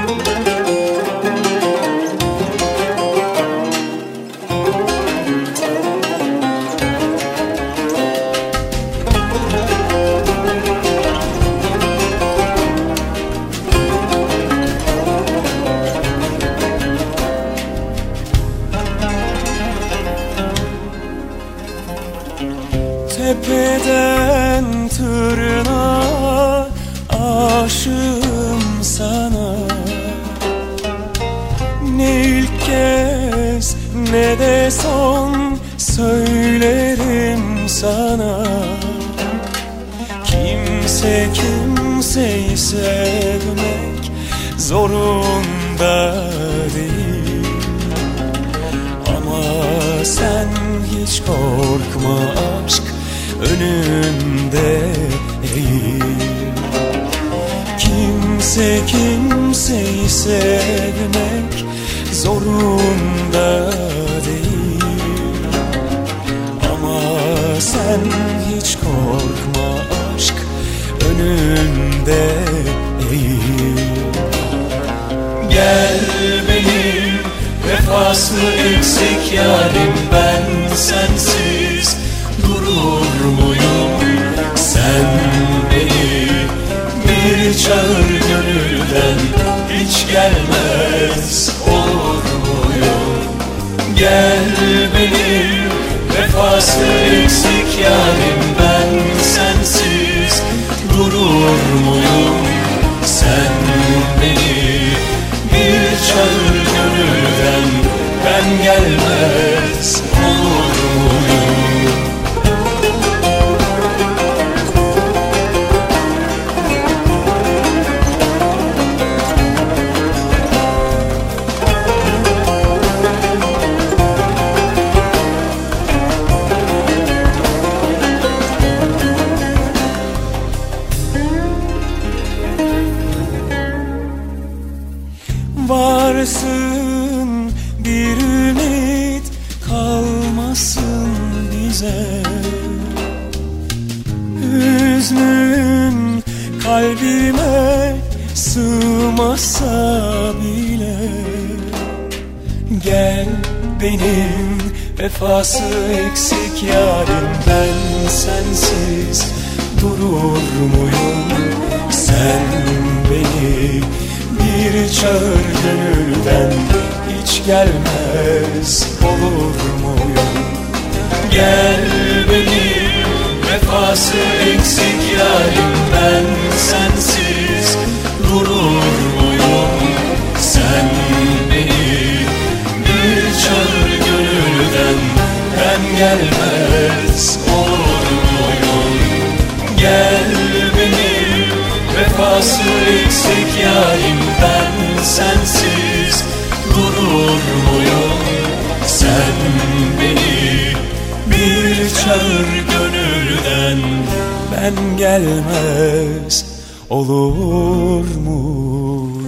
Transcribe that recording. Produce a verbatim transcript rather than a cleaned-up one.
Tepeden tırnağa aşığım sana. Ne ilk kez ne de son söylerim sana. Kimse kimseyi sevmek zorunda değil. Ama sen hiç korkma, aşk önünde eğil. Kimse kimseyi sevmek zorunda değil. Ama sen hiç korkma, aşk önünde eğil. Gel benim vefası eksik yarim, ben sensiz durur muyum? Sen beni bir çağır gönülden, hiç gelmez olur muyum? Gel benim vefası eksik yarim, ben sensiz durur muyum? Sen beni bir çağır gönülden, ben gelmez olur muyum? Varsın bir ümit, kalmasın bize. Hüznün kalbime sığmasa bile. Gel benim vefası eksik yarim, ben sensiz durur muyum? Sen beni bir çağır gönülden, hiç gelmez olur muyum? Gel benim vefası eksik yarim, ben sensiz durur muyum? Sen beni bir çağır gönülden, ben gelmez olur muyum? Gel benim vefası eksik yarim, ben sensiz durur muyum? Sen beni bir çağır gönülden, ben gelmez olur mu?